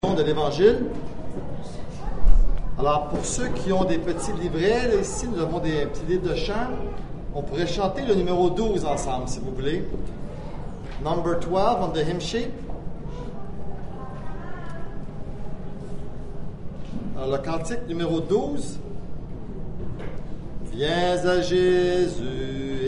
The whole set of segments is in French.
De l'Évangile. Alors, pour ceux qui ont des petits livrets, là, ici, nous avons des petits livres de chant. On pourrait chanter le numéro 12 ensemble, si vous voulez. Number 12 on the hymn sheet. Alors, le cantique numéro 12. Viens à Jésus,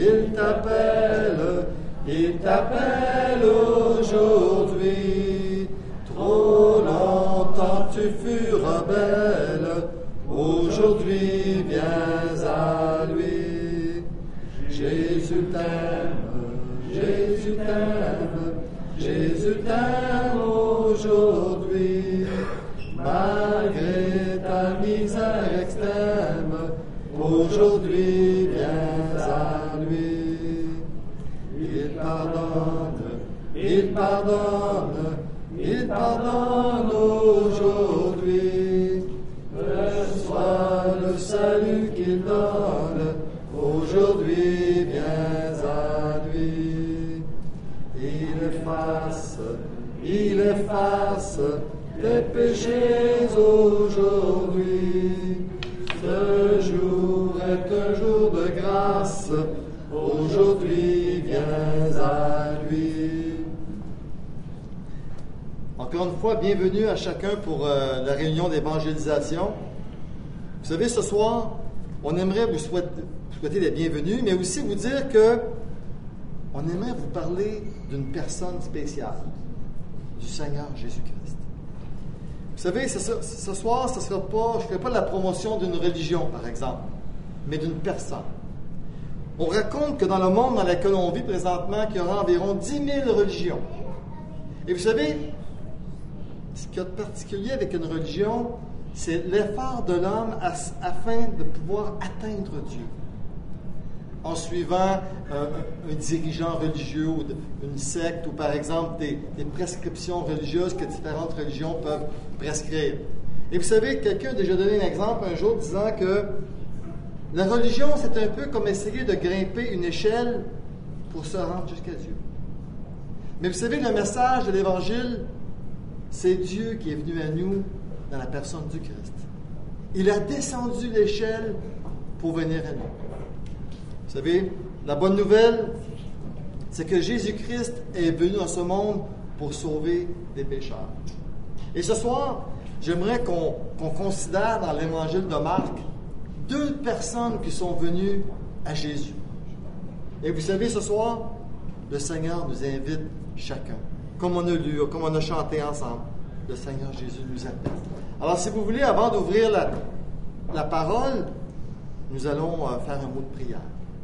il t'appelle aujourd'hui. Trop longtemps tu fus rebelle, aujourd'hui viens à lui. Jésus t'aime, Jésus t'aime, Jésus t'aime aujourd'hui. Malgré ta misère extrême, aujourd'hui viens à lui. Il pardonne aujourd'hui. Reçois le salut qu'il donne, aujourd'hui viens à lui. Il efface tes péchés aujourd'hui. Ce jour est un jour de grâce, aujourd'hui viens à lui. Encore une fois, bienvenue à chacun pour la réunion d'évangélisation. Vous savez, ce soir, on aimerait vous souhaiter la bienvenue, mais aussi vous dire que on aimerait vous parler d'une personne spéciale, du Seigneur Jésus-Christ. Vous savez, ce soir, je ne ferai pas la promotion d'une religion, par exemple, mais d'une personne. On raconte que dans le monde dans lequel on vit présentement, qu'il y aura environ 10 000 religions. Et vous savez, ce qu'il y a de particulier avec une religion, c'est l'effort de l'homme afin de pouvoir atteindre Dieu. En suivant un dirigeant religieux ou une secte, ou par exemple des prescriptions religieuses que différentes religions peuvent prescrire. Et vous savez, quelqu'un a déjà donné un exemple un jour disant que la religion, c'est un peu comme essayer de grimper une échelle pour se rendre jusqu'à Dieu. Mais vous savez, le message de l'Évangile, c'est Dieu qui est venu à nous dans la personne du Christ. Il a descendu l'échelle pour venir à nous. Vous savez, la bonne nouvelle, c'est que Jésus-Christ est venu dans ce monde pour sauver des pécheurs. Et ce soir, j'aimerais qu'on considère dans l'Évangile de Marc 2 personnes qui sont venues à Jésus. Et vous savez, ce soir, le Seigneur nous invite chacun. Comme on a lu, comme on a chanté ensemble, le Seigneur Jésus nous appelle. Alors, si vous voulez, avant d'ouvrir la parole, nous allons faire un mot de prière.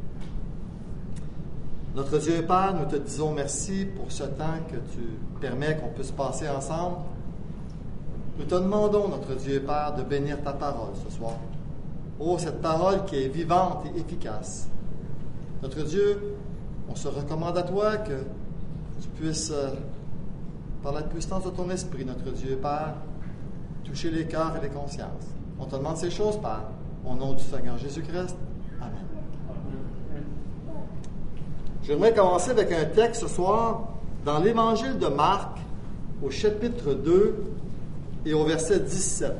Notre Dieu et Père, nous te disons merci pour ce temps que tu permets qu'on puisse passer ensemble. Nous te demandons, notre Dieu et Père, de bénir ta parole ce soir. Oh, cette parole qui est vivante et efficace. Notre Dieu, on se recommande à toi que tu puisses, par la puissance de ton esprit, notre Dieu et Père, toucher les cœurs et les consciences. On te demande ces choses, Père, au nom du Seigneur Jésus-Christ. Amen. J'aimerais commencer avec un texte ce soir dans l'Évangile de Marc, au chapitre 2 et au verset 17.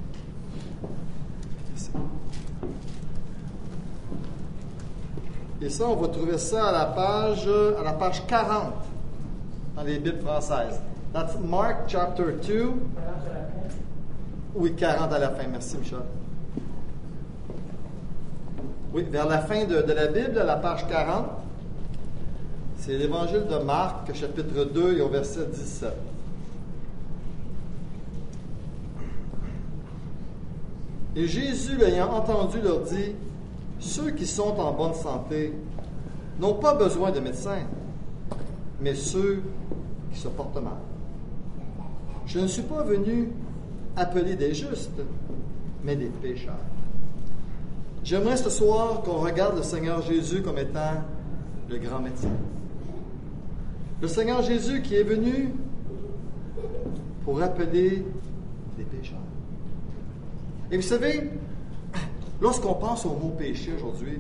Et ça, on va trouver ça à la page 40 dans les Bibles françaises. That's Mark chapter 2. Oui, 40 à la fin. Merci, Michel. Oui, vers la fin de la Bible, à la page 40. C'est l'Évangile de Marc, chapitre 2 et au verset 17. Et Jésus, l'ayant entendu, leur dit: ceux qui sont en bonne santé n'ont pas besoin de médecins, mais ceux qui se portent mal. Je ne suis pas venu appeler des justes, mais des pécheurs. J'aimerais ce soir qu'on regarde le Seigneur Jésus comme étant le grand médecin. Le Seigneur Jésus qui est venu pour appeler des pécheurs. Et vous savez, lorsqu'on pense au mot péché aujourd'hui,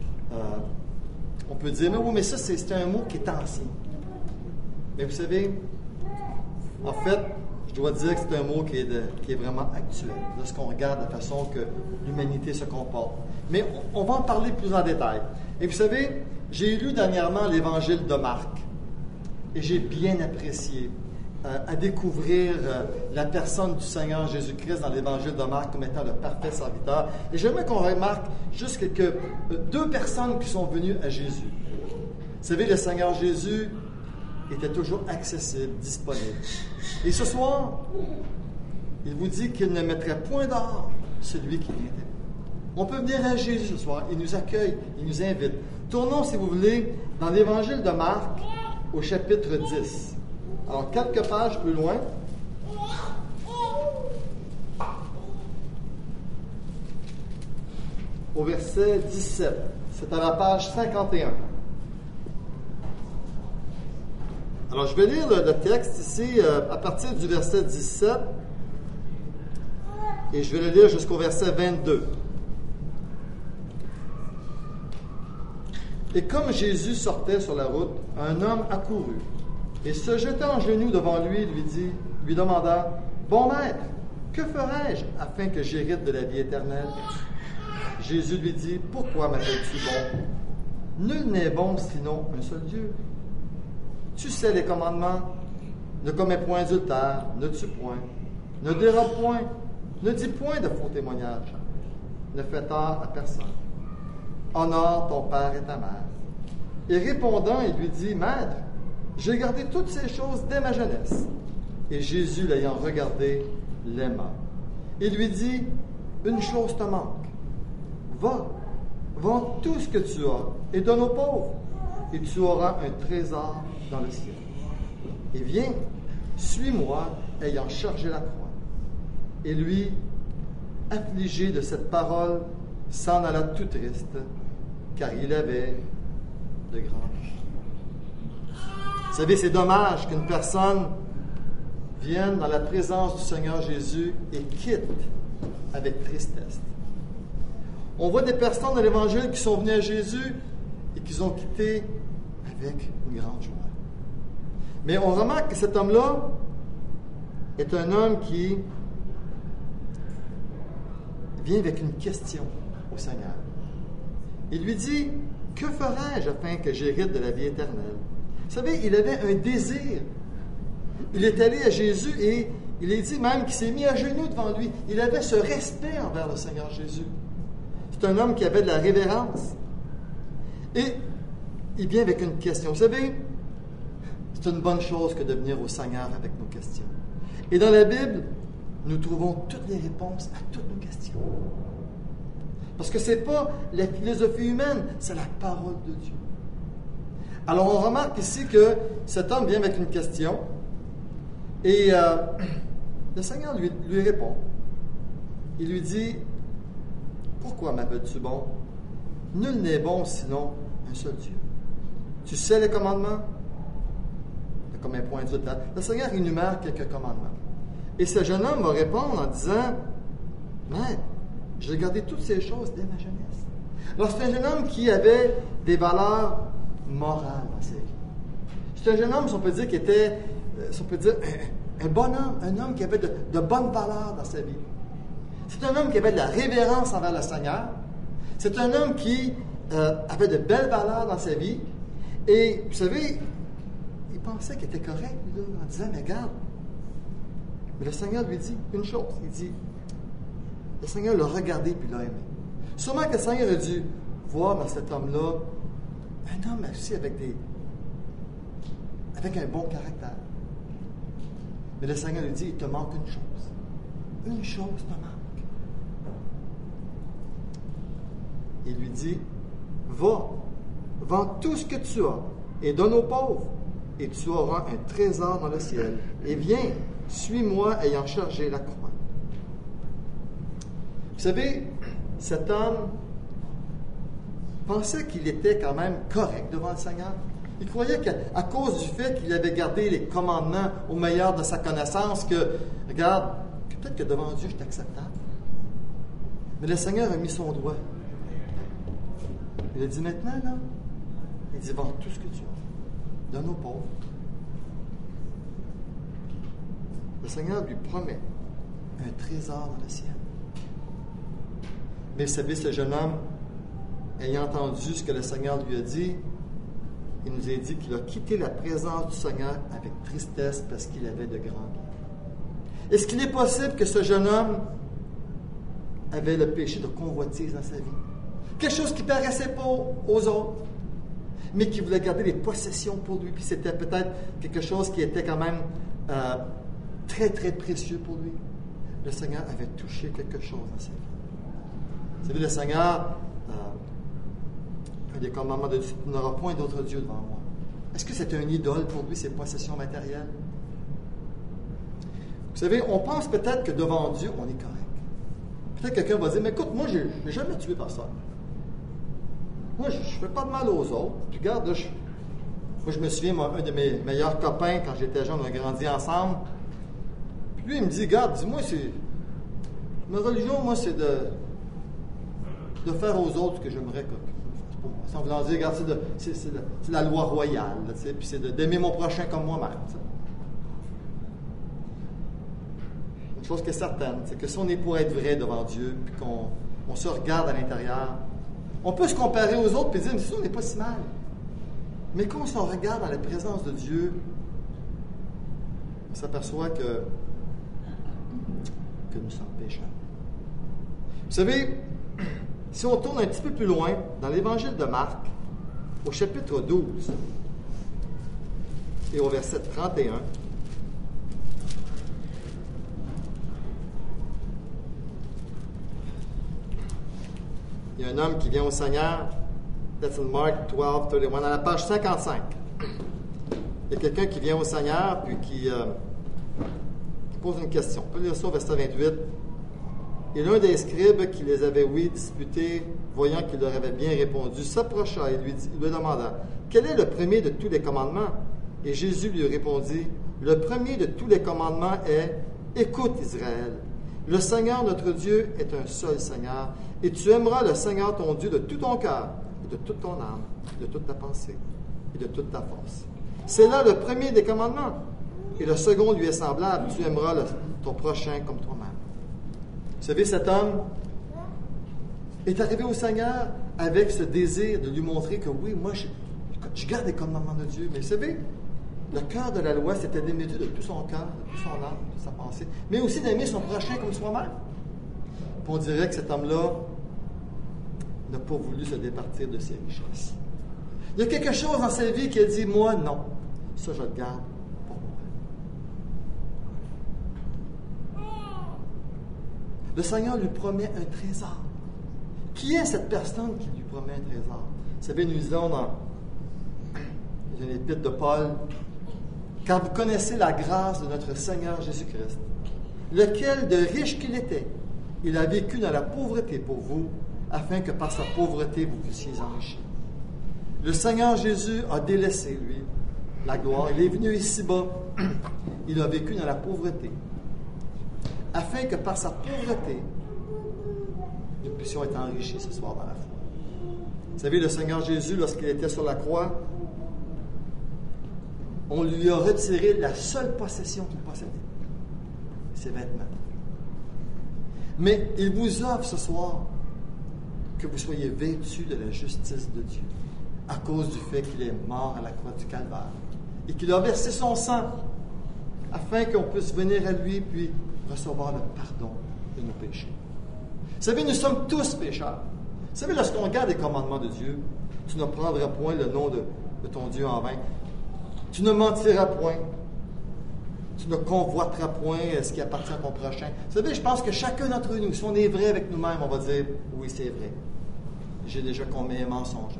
on peut dire, mais oui, mais ça, c'est un mot qui est ancien. Mais vous savez, en fait, je dois dire que c'est un mot qui est vraiment actuel, lorsqu'on regarde la façon que l'humanité se comporte. Mais on va en parler plus en détail. Et vous savez, j'ai lu dernièrement l'Évangile de Marc, et j'ai bien apprécié à découvrir la personne du Seigneur Jésus-Christ dans l'Évangile de Marc comme étant le parfait serviteur. Et j'aimerais qu'on remarque juste deux personnes qui sont venues à Jésus. Vous savez, le Seigneur Jésus était toujours accessible, disponible. Et ce soir, il vous dit qu'il ne mettrait point dehors celui qui vient. On peut venir à Jésus ce soir. Il nous accueille, il nous invite. Tournons, si vous voulez, dans l'Évangile de Marc, au chapitre 10. Alors, quelques pages plus loin. Au verset 17. C'est à la page 51. Alors, je vais lire le texte ici à partir du verset 17 et je vais le lire jusqu'au verset 22. Et comme Jésus sortait sur la route, un homme accourut et se jetant en genoux devant lui, lui demanda, « Bon maître, que ferai-je afin que j'hérite de la vie éternelle? » Jésus lui dit, « Pourquoi m'appelles-tu bon? Nul n'est bon sinon un seul Dieu. Tu sais les commandements, ne commets point d'adultère, ne tue point, ne dérobe point, ne dis point de faux témoignages, ne fais tort à personne. Honore ton père et ta mère. » Et répondant, il lui dit, « Maître, j'ai gardé toutes ces choses dès ma jeunesse. » Et Jésus, l'ayant regardé, l'aima. Il lui dit, « Une chose te manque. Va, vends tout ce que tu as et donne aux pauvres, et tu auras un trésor dans le ciel. Et viens, suis-moi, ayant chargé la croix. » Et lui, affligé de cette parole, s'en alla tout triste, car il avait de grands biens. Vous savez, c'est dommage qu'une personne vienne dans la présence du Seigneur Jésus et quitte avec tristesse. On voit des personnes dans l'Évangile qui sont venues à Jésus et qui ont quitté avec une grande joie. Mais on remarque que cet homme-là est un homme qui vient avec une question au Seigneur. Il lui dit, « Que ferai-je afin que j'hérite de la vie éternelle? » Vous savez, il avait un désir. Il est allé à Jésus et il est dit même qu'il s'est mis à genoux devant lui. Il avait ce respect envers le Seigneur Jésus. C'est un homme qui avait de la révérence. Et il vient avec une question. Vous savez, c'est une bonne chose que de venir au Seigneur avec nos questions. Et dans la Bible, nous trouvons toutes les réponses à toutes nos questions. Parce que ce n'est pas la philosophie humaine, c'est la parole de Dieu. Alors on remarque ici que cet homme vient avec une question et le Seigneur lui répond. Il lui dit, « Pourquoi m'appelles-tu bon? Nul n'est bon sinon un seul Dieu. Tu sais les commandements? » Comme un point d'adultère. Le Seigneur énumère quelques commandements. Et ce jeune homme va répondre en disant, « Maître, j'ai gardé toutes ces choses dès ma jeunesse. » Alors c'est un jeune homme qui avait des valeurs morales dans sa vie. C'est un jeune homme, si on peut dire, qui était, si on peut dire, un bon homme, un homme qui avait de bonnes valeurs dans sa vie. C'est un homme qui avait de la révérence envers le Seigneur. C'est un homme qui avait de belles valeurs dans sa vie. Et vous savez, il pensait qu'il était correct, lui, là, en disant, mais regarde. Mais le Seigneur lui dit une chose. Il dit, le Seigneur l'a regardé puis l'a aimé. Sûrement que le Seigneur a dû voir dans cet homme-là un homme aussi avec un bon caractère. Mais le Seigneur lui dit, il te manque une chose. Une chose te manque. Il lui dit, va, vends tout ce que tu as et donne aux pauvres, et tu auras un trésor dans le ciel. Et viens, suis-moi ayant chargé la croix. Vous savez, cet homme pensait qu'il était quand même correct devant le Seigneur. Il croyait qu'à cause du fait qu'il avait gardé les commandements au meilleur de sa connaissance, que, regarde, peut-être que devant Dieu, je suis acceptable. Mais le Seigneur a mis son doigt. Il a dit maintenant, là, il dit, vends tout ce que tu as. Donne aux pauvres. le Seigneur lui promet un trésor dans le ciel. Mais vous savez, ce jeune homme, ayant entendu ce que le Seigneur lui a dit, il nous a dit qu'il a quitté la présence du Seigneur avec tristesse parce qu'il avait de grands biens. Est-ce qu'il est possible que ce jeune homme avait le péché de convoitise dans sa vie? Quelque chose qui ne paraissait pas aux autres, mais qui voulait garder les possessions pour lui. Puis c'était peut-être quelque chose qui était quand même très, très précieux pour lui. Le Seigneur avait touché quelque chose dans sa vie. Vous savez, le Seigneur, un des commandements de Dieu, tu n'auras point d'autre Dieu devant moi. Est-ce que c'est un idole pour lui, ses possessions matérielles? Vous savez, on pense peut-être que devant Dieu, on est correct. Peut-être que quelqu'un va dire, mais écoute, moi, je n'ai jamais tué personne. Moi, je ne fais pas de mal aux autres. Puis regarde, là, moi, je me souviens, un de mes meilleurs copains, quand j'étais jeune, on a grandi ensemble. Puis lui, il me dit, regarde, dis-moi, ma religion, moi, c'est de faire aux autres ce que j'aimerais que pour moi. Sans vouloir dire, regarde, c'est la loi royale, là, puis c'est d'aimer mon prochain comme moi-même. T'sais. Une chose qui est certaine, c'est que si on est pour être vrai devant Dieu, puis qu'on se regarde à l'intérieur, on peut se comparer aux autres et dire, mais ça, on n'est pas si mal. Mais quand on se regarde dans la présence de Dieu, on s'aperçoit que nous sommes pécheurs. Vous savez, si on tourne un petit peu plus loin, dans l'Évangile de Marc, au chapitre 12 et au verset 31, il y a un homme qui vient au Seigneur, that's in Mark 12, 31, à la page 55. Il y a quelqu'un qui vient au Seigneur, puis qui pose une question. On peut lire ça au verset 28. Et l'un des scribes qui les avait, disputés, voyant qu'il leur avait bien répondu, s'approcha et lui demanda, « Quel est le premier de tous les commandements? » Et Jésus lui répondit, « Le premier de tous les commandements est, Écoute Israël, le Seigneur notre Dieu est un seul Seigneur, et tu aimeras le Seigneur ton Dieu de tout ton cœur, de toute ton âme, de toute ta pensée et de toute ta force. C'est là le premier des commandements. Et le second lui est semblable, tu aimeras ton prochain comme toi-même. » Vous savez, cet homme est arrivé au Seigneur avec ce désir de lui montrer que oui, moi, je garde les commandements de Dieu. Mais vous savez, le cœur de la loi, c'était d'aimer Dieu de tout son cœur, de toute son âme, de toute sa pensée, mais aussi d'aimer son prochain comme soi-même. Puis on dirait que cet homme-là n'a pas voulu se départir de ses richesses. Il y a quelque chose dans sa vie qui a dit, moi, non, ça, je le garde pour moi. Le Seigneur lui promet un trésor. Qui est cette personne qui lui promet un trésor? Vous savez, nous disons dans une épître de Paul, « Car vous connaissez la grâce de notre Seigneur Jésus-Christ, lequel, de riche qu'il était, il a vécu dans la pauvreté pour vous, afin que par sa pauvreté vous puissiez enrichir. » Le Seigneur Jésus a délaissé, lui, la gloire. Il est venu ici-bas. Il a vécu dans la pauvreté, afin que par sa pauvreté, nous puissions être enrichis ce soir dans la foi. Vous savez, le Seigneur Jésus, lorsqu'il était sur la croix, on lui a retiré la seule possession qu'il possédait, ses vêtements. Mais il vous offre ce soir que vous soyez vêtus de la justice de Dieu, à cause du fait qu'il est mort à la croix du Calvaire et qu'il a versé son sang afin qu'on puisse venir à lui puis recevoir le pardon de nos péchés. Vous savez, nous sommes tous pécheurs. Vous savez, lorsqu'on regarde les commandements de Dieu, tu ne prendras point le nom de ton Dieu en vain. Tu ne mentiras point. Tu ne convoiteras point ce qui appartient à ton prochain. Vous savez, je pense que chacun d'entre nous, si on est vrai avec nous-mêmes, on va dire, oui, c'est vrai. J'ai déjà commis un mensonge.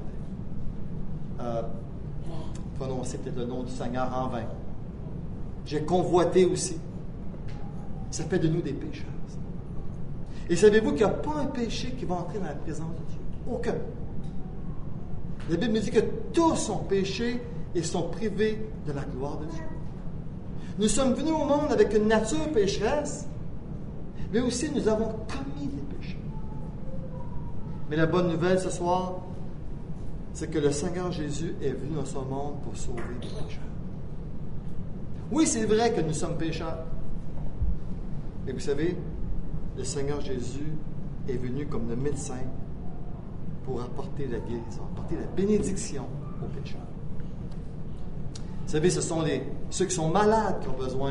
Prononcé peut-être le nom du Seigneur en vain. J'ai convoité aussi. Ça fait de nous des pécheurs. Et savez-vous qu'il n'y a pas un péché qui va entrer dans la présence de Dieu? Aucun. La Bible nous dit que tous sont péchés et sont privés de la gloire de Dieu. Nous sommes venus au monde avec une nature pécheresse, mais aussi nous avons commis des péchés. Mais la bonne nouvelle ce soir, c'est que le Seigneur Jésus est venu dans ce monde pour sauver les pécheurs. Oui, c'est vrai que nous sommes pécheurs. Et vous savez, le Seigneur Jésus est venu comme le médecin pour apporter la guérison, apporter la bénédiction aux pécheurs. Vous savez, ce sont ceux qui sont malades qui ont besoin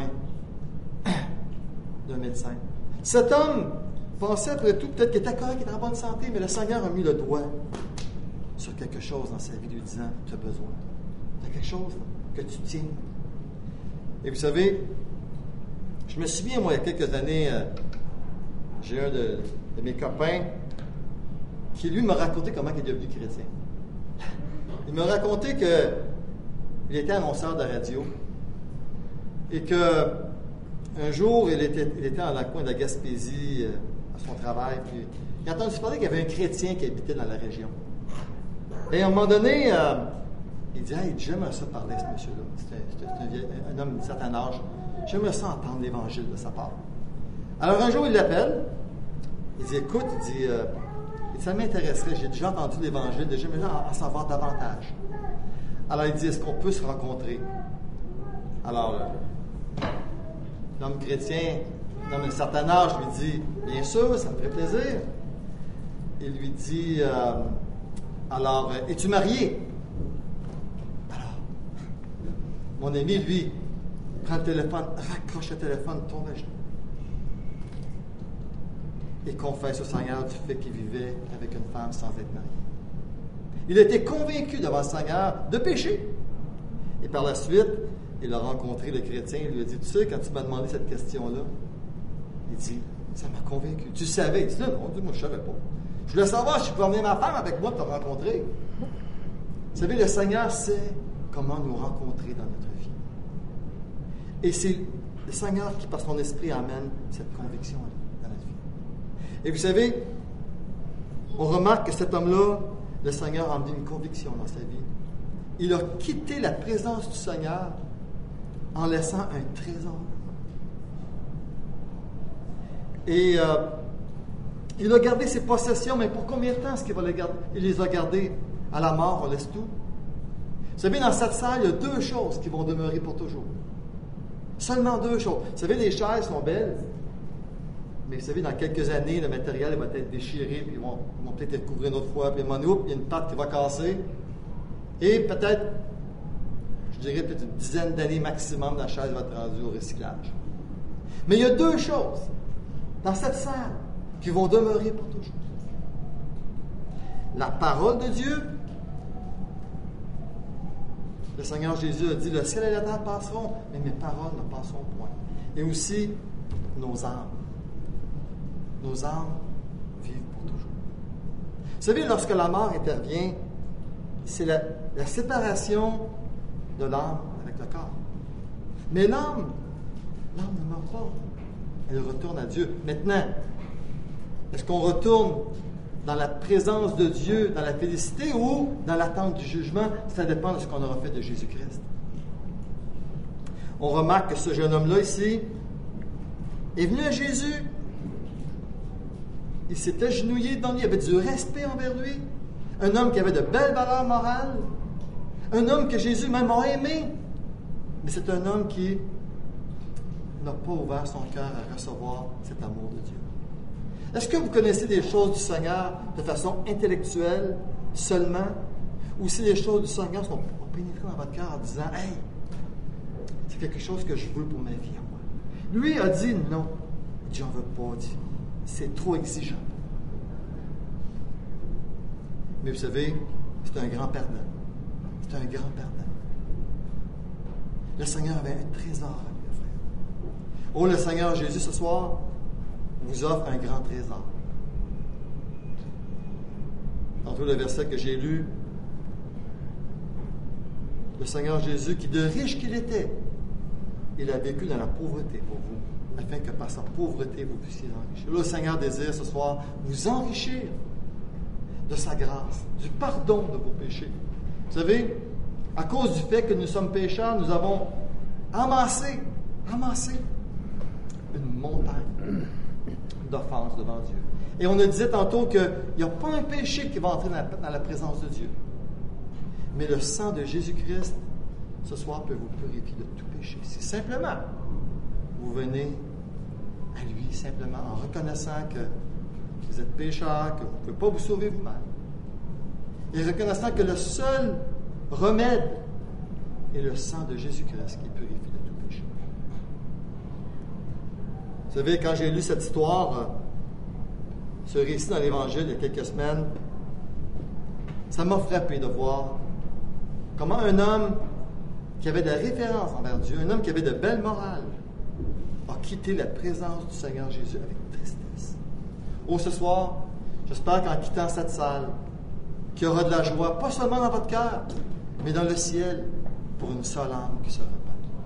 d'un médecin. Cet homme pensait après tout peut-être qu'il était correct, qu'il était en bonne santé, mais le Seigneur a mis le doigt sur quelque chose dans sa vie, lui disant, tu as besoin. Tu as quelque chose que tu tiens. Et vous savez, je me souviens, moi, il y a quelques années, j'ai un de mes copains qui, lui, m'a raconté comment il est devenu chrétien. Il m'a raconté qu'il était annonceur de radio et qu'un jour, il était dans le coin de la Gaspésie à son travail, puis il a entendu parler qu'il y avait un chrétien qui habitait dans la région. Et à un moment donné, il dit « Hey, j'aimerais ça parler à ce monsieur-là. C'était un homme d'un certain âge. J'aimerais ça entendre l'Évangile de sa part. » Alors un jour, il l'appelle. Il dit « Écoute, il dit, ça m'intéresserait. J'ai déjà entendu l'Évangile. J'aimerais en savoir davantage. » Alors il dit « Est-ce qu'on peut se rencontrer? » Alors, l'homme chrétien, l'homme d'un certain âge, lui dit « Bien sûr, ça me ferait plaisir. » Il lui dit alors, es-tu marié? Alors, mon ami, lui, prend le téléphone, raccroche le téléphone, tombe à genoux. Et confesse au Seigneur du fait qu'il vivait avec une femme sans être marié. Il était convaincu devant le Seigneur de péché. Et par la suite, il a rencontré le chrétien, il lui a dit, tu sais, quand tu m'as demandé cette question-là, il dit, ça m'a convaincu. Tu savais? Il dit, non, moi je ne savais pas. Je voulais savoir si je pouvais emmener ma femme avec moi pour te rencontrer. Vous savez, le Seigneur sait comment nous rencontrer dans notre vie. Et c'est le Seigneur qui, par son esprit, amène cette conviction-là dans notre vie. Et vous savez, on remarque que cet homme-là, le Seigneur a amené une conviction dans sa vie. Il a quitté la présence du Seigneur en laissant un trésor. Et il a gardé ses possessions, mais pour combien de temps est-ce qu'il va les garder? Il les a gardées à la mort, on laisse tout. Vous savez, dans cette salle, il y a deux choses qui vont demeurer pour toujours. Seulement deux choses. Vous savez, les chaises sont belles, mais vous savez, dans quelques années, le matériel va être déchiré, puis ils vont peut-être être couverts une autre fois, puis il y a une patte qui va casser. Et peut-être, je dirais peut-être une dizaine d'années maximum, la chaise va être rendue au recyclage. Mais il y a deux choses dans cette salle qui vont demeurer pour toujours. La parole de Dieu. Le Seigneur Jésus a dit, le ciel et la terre passeront, mais mes paroles ne passeront point. Et aussi, nos âmes. Nos âmes vivent pour toujours. Vous savez, lorsque la mort intervient, c'est la séparation de l'âme avec le corps. Mais l'âme ne meurt pas. Elle retourne à Dieu. Maintenant, est-ce qu'on retourne dans la présence de Dieu, dans la félicité ou dans l'attente du jugement? Ça dépend de ce qu'on aura fait de Jésus-Christ. On remarque que ce jeune homme-là ici est venu à Jésus. Il s'est agenouillé devant lui, il avait du respect envers lui. Un homme qui avait de belles valeurs morales. Un homme que Jésus même a aimé. Mais c'est un homme qui n'a pas ouvert son cœur à recevoir cet amour de Dieu. Est-ce que vous connaissez des choses du Seigneur de façon intellectuelle seulement, ou si les choses du Seigneur sont pénétrées dans votre cœur en disant « Hey, c'est quelque chose que je veux pour ma vie à moi. » Lui a dit « Non, j'en veux pas. » C'est trop exigeant. Mais vous savez, c'est un grand perdant. C'est un grand perdant. Le Seigneur avait un trésor, mes frères. Oh, le Seigneur Jésus, ce soir, vous offre un grand trésor. Tantôt, le verset que j'ai lu, le Seigneur Jésus, qui de riche qu'il était, il a vécu dans la pauvreté pour vous, afin que par sa pauvreté, vous puissiez enrichir. Le Seigneur désire ce soir vous enrichir de sa grâce, du pardon de vos péchés. Vous savez, à cause du fait que nous sommes pécheurs, nous avons amassé une montagne d'offenses devant Dieu. Et on a dit tantôt qu'il n'y a pas un péché qui va entrer dans la présence de Dieu. Mais le sang de Jésus-Christ, ce soir, peut vous purifier de tout péché. Si simplement vous venez à lui simplement en reconnaissant que vous êtes pécheur, que vous ne pouvez pas vous sauver vous-même. Et reconnaissant que le seul remède est le sang de Jésus-Christ qui purifie de tout péché. Vous savez, quand j'ai lu cette histoire, ce récit dans l'Évangile il y a quelques semaines, ça m'a frappé de voir comment un homme qui avait de la référence envers Dieu, un homme qui avait de belle morale, a quitté la présence du Seigneur Jésus avec tristesse. Oh, ce soir, j'espère qu'en quittant cette salle, qu'il y aura de la joie, pas seulement dans votre cœur, mais dans le ciel, pour une seule âme qui se repent.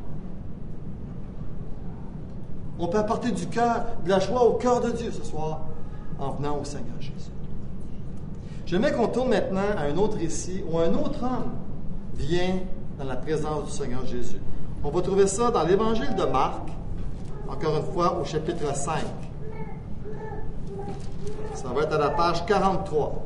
On peut apporter du cœur, de la joie au cœur de Dieu ce soir, en venant au Seigneur Jésus. J'aimerais qu'on tourne maintenant à un autre récit où un autre homme vient dans la présence du Seigneur Jésus. On va trouver ça dans l'Évangile de Marc, encore une fois au chapitre 5. Ça va être à la page 43.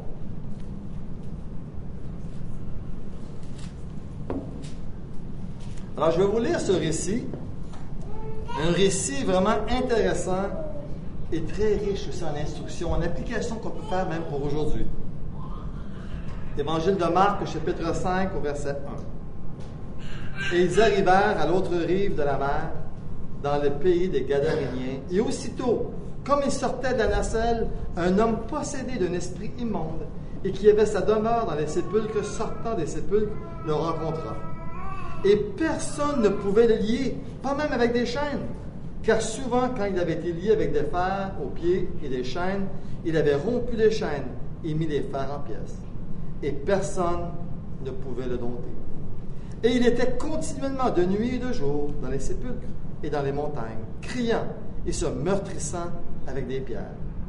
Alors, je vais vous lire ce récit. Un récit vraiment intéressant et très riche aussi en instructions, en applications qu'on peut faire même pour aujourd'hui. Évangile de Marc, au chapitre 5, au verset 1. Et ils arrivèrent à l'autre rive de la mer, dans le pays des Gadaréniens. Et aussitôt, comme ils sortaient de la nacelle, un homme possédé d'un esprit immonde et qui avait sa demeure dans les sépulcres, sortant des sépulcres, le rencontra. Et personne ne pouvait le lier, pas même avec des chaînes, car souvent, quand il avait été lié avec des fers aux pieds et des chaînes, il avait rompu les chaînes et mis les fers en pièces. Et personne ne pouvait le dompter. Et il était continuellement de nuit et de jour dans les sépulcres et dans les montagnes, criant et se meurtrissant avec des pierres.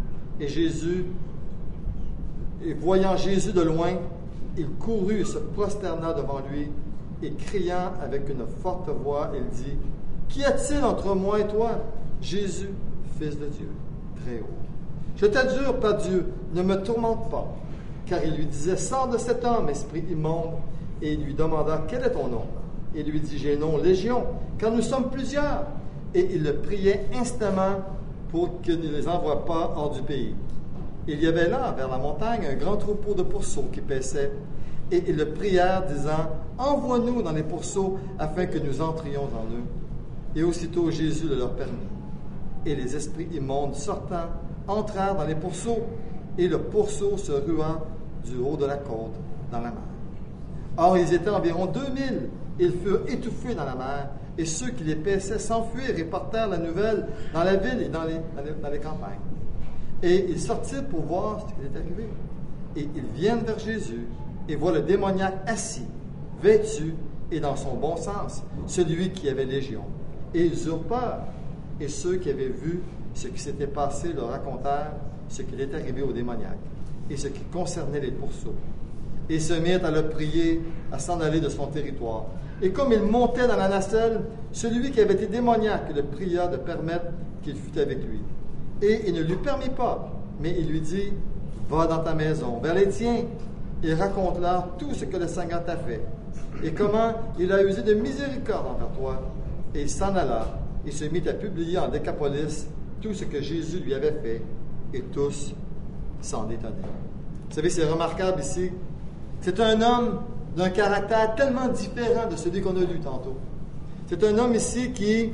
Et voyant Jésus de loin, il courut et se prosterna devant lui, et criant avec une forte voix, il dit, « Qu'y a-t-il entre moi et toi, Jésus, Fils de Dieu, très haut? Je t'adjure par Dieu, ne me tourmente pas. » Car il lui disait, « Sors de cet homme, esprit immonde. » Et il lui demanda, « Quel est ton nom? » Et il lui dit, « J'ai nom Légion, car nous sommes plusieurs. » Et il le priait instamment pour qu'il ne les envoie pas hors du pays. Il y avait là, vers la montagne, un grand troupeau de pourceaux qui paissaient. Et ils le prièrent, disant, « Envoie-nous dans les pourceaux, afin que nous entrions en eux. » Et aussitôt Jésus le leur permit. Et les esprits immondes, sortant, entrèrent dans les pourceaux, et le pourceau se rua du haut de la côte dans la mer. Or, ils étaient environ 2000, ils furent étouffés dans la mer, et ceux qui les paissaient s'enfuirent et portèrent la nouvelle dans la ville et dans les campagnes. Et ils sortirent pour voir ce qui était arrivé. Et ils viennent vers Jésus, et voient le démoniaque assis, vêtu et dans son bon sens, celui qui avait légion. Et ils eurent peur. Et ceux qui avaient vu ce qui s'était passé leur racontèrent ce qui était arrivé au démoniaque et ce qui concernait les pourceaux. Et se mirent à le prier, à s'en aller de son territoire. Et comme il montait dans la nacelle, celui qui avait été démoniaque le pria de permettre qu'il fût avec lui. Et il ne lui permit pas, mais il lui dit, « Va dans ta maison, vers les tiens, et raconte-leur tout ce que le Seigneur t'a fait, et comment il a usé de miséricorde envers toi. » Et il s'en alla, et se mit à publier en Décapolis tout ce que Jésus lui avait fait, et tous s'en étonnaient. Vous savez, c'est remarquable ici. C'est un homme d'un caractère tellement différent de celui qu'on a lu tantôt. C'est un homme ici qui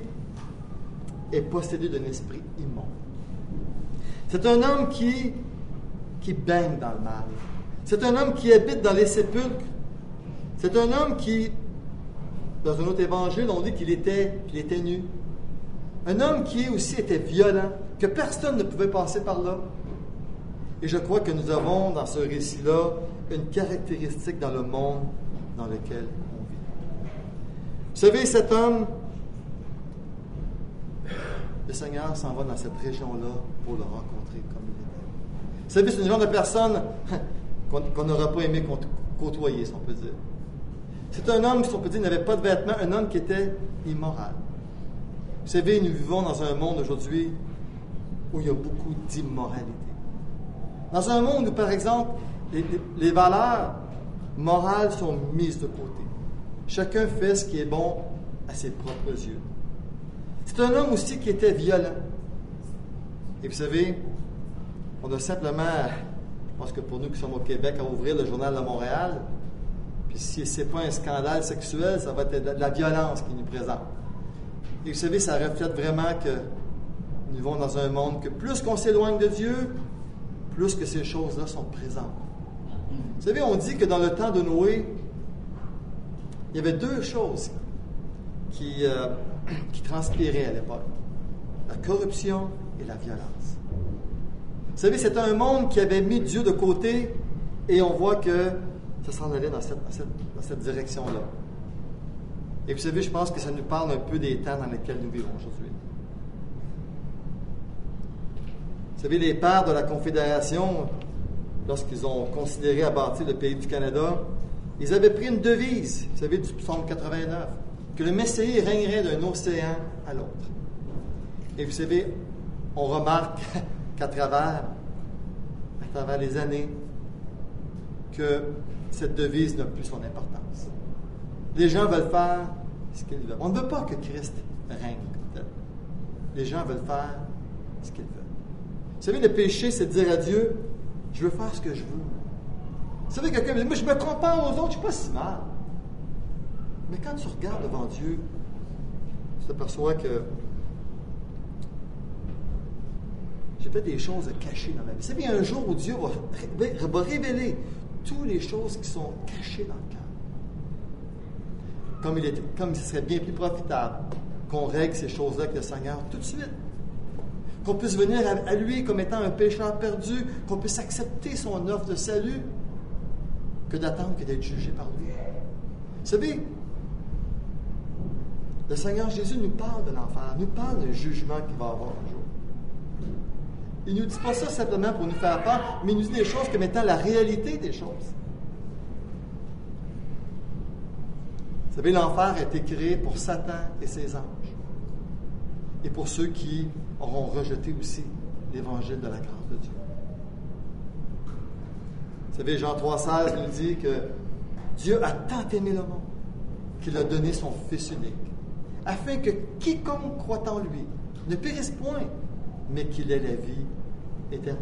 est possédé d'un esprit immonde. C'est un homme qui baigne dans le mal. C'est un homme qui habite dans les sépulcres. C'est un homme qui, dans un autre évangile, on dit qu'il était nu. Un homme qui aussi était violent, que personne ne pouvait passer par là. Et je crois que nous avons dans ce récit-là une caractéristique dans le monde dans lequel on vit. Vous savez, cet homme, le Seigneur s'en va dans cette région-là pour le rencontrer comme il était. Vous savez, c'est une genre de personne qu'on n'aurait pas aimé côtoyer, si on peut dire. C'est un homme, si on peut dire, n'avait pas de vêtements, un homme qui était immoral. Vous savez, nous vivons dans un monde aujourd'hui où il y a beaucoup d'immoralité. Dans un monde où, par exemple, les valeurs morales sont mises de côté. Chacun fait ce qui est bon à ses propres yeux. C'est un homme aussi qui était violent. Et vous savez, on a simplement, je pense que pour nous qui sommes au Québec, à ouvrir le Journal de Montréal, puis si ce n'est pas un scandale sexuel, ça va être de la violence qui nous présente. Et vous savez, ça reflète vraiment que nous vivons dans un monde que plus qu'on s'éloigne de Dieu, plus que ces choses-là sont présentes. Vous savez, on dit que dans le temps de Noé, il y avait deux choses qui transpiraient à l'époque. La corruption et la violence. Vous savez, c'était un monde qui avait mis Dieu de côté et on voit que ça s'en allait dans cette direction-là. Et vous savez, je pense que ça nous parle un peu des temps dans lesquels nous vivons aujourd'hui. Vous savez, les pères de la Confédération, lorsqu'ils ont considéré à bâtir le pays du Canada, ils avaient pris une devise, vous savez, du psaume 89, que le Messie régnerait d'un océan à l'autre. Et vous savez, on remarque qu'à travers les années, que cette devise n'a plus son importance. Les gens veulent faire ce qu'ils veulent. On ne veut pas que Christ règne comme tel. Les gens veulent faire ce qu'ils veulent. Vous savez, le péché, c'est de dire à Dieu, je veux faire ce que je veux. Vous savez, quelqu'un me dit, moi, je me compare aux autres, je ne suis pas si mal. Mais quand tu regardes devant Dieu, tu t'aperçois que j'ai fait des choses cachées dans ma vie. Vous savez, il y a un jour où Dieu va révéler toutes les choses qui sont cachées dans le cœur. Comme ce serait bien plus profitable qu'on règle ces choses-là avec le Seigneur tout de suite. Qu'on puisse venir à lui comme étant un pécheur perdu, qu'on puisse accepter son offre de salut, que d'attendre que d'être jugé par lui. Vous savez, le Seigneur Jésus nous parle de l'enfer, nous parle d'un jugement qu'il va avoir un jour. Il ne nous dit pas ça simplement pour nous faire peur, mais il nous dit des choses comme étant la réalité des choses. Vous savez, l'enfer a été créé pour Satan et ses anges. Et pour ceux qui auront rejeté aussi l'évangile de la grâce de Dieu. Vous savez, Jean 3,16 nous dit que Dieu a tant aimé le monde qu'il a donné son Fils unique, afin que quiconque croit en lui ne périsse point, mais qu'il ait la vie éternelle.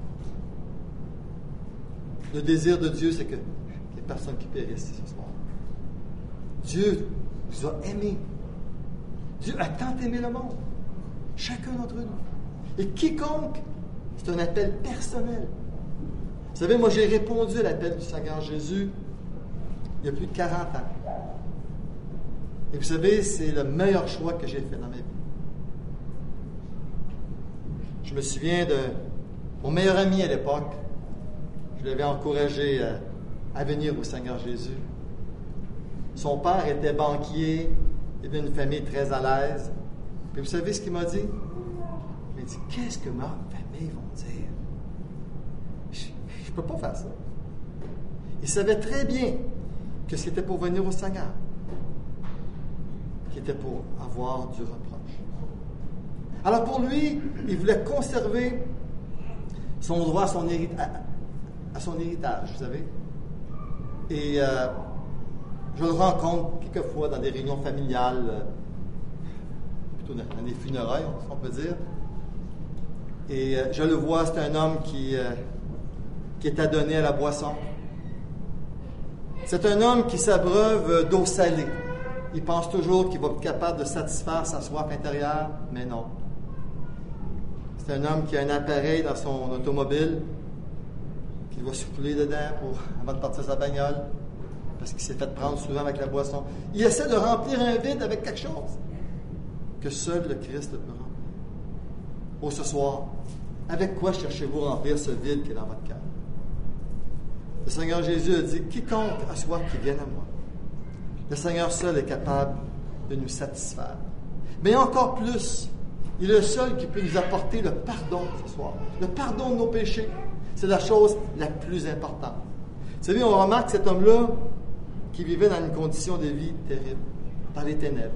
Le désir de Dieu, c'est qu'il n'y ait personne qui périsse ce soir. Dieu vous a aimé. Dieu a tant aimé le monde. Chacun d'entre nous. Et quiconque, c'est un appel personnel. Vous savez, moi j'ai répondu à l'appel du Seigneur Jésus il y a plus de 40 ans. Et vous savez, c'est le meilleur choix que j'ai fait dans ma vie. Je me souviens de mon meilleur ami à l'époque. Je l'avais encouragé à venir au Seigneur Jésus. Son père était banquier, il avait une famille très à l'aise. Puis vous savez ce qu'il m'a dit? Il m'a dit, qu'est-ce que ma famille vont dire? Je ne peux pas faire ça. Il savait très bien que c'était pour venir au Seigneur, qui était pour avoir du reproche. Alors pour lui, il voulait conserver son droit à son héritage, vous savez. Et je le rencontre quelquefois dans des réunions familiales, plutôt dans des funérailles, on peut dire. Et je le vois, c'est un homme qui est adonné à la boisson. C'est un homme qui s'abreuve d'eau salée. Il pense toujours qu'il va être capable de satisfaire sa soif intérieure, mais non. C'est un homme qui a un appareil dans son automobile qu'il va souffler dedans avant de partir sa bagnole, parce qu'il s'est fait prendre souvent avec la boisson. Il essaie de remplir un vide avec quelque chose que seul le Christ peut remplir. Oh, ce soir, avec quoi cherchez-vous à remplir ce vide qui est dans votre cœur? Le Seigneur Jésus a dit, quiconque a soif qui vienne à moi. Le Seigneur seul est capable de nous satisfaire. Mais encore plus, il est le seul qui peut nous apporter le pardon ce soir. Le pardon de nos péchés. C'est la chose la plus importante. Vous savez, on remarque cet homme-là qui vivait dans une condition de vie terrible, dans les ténèbres.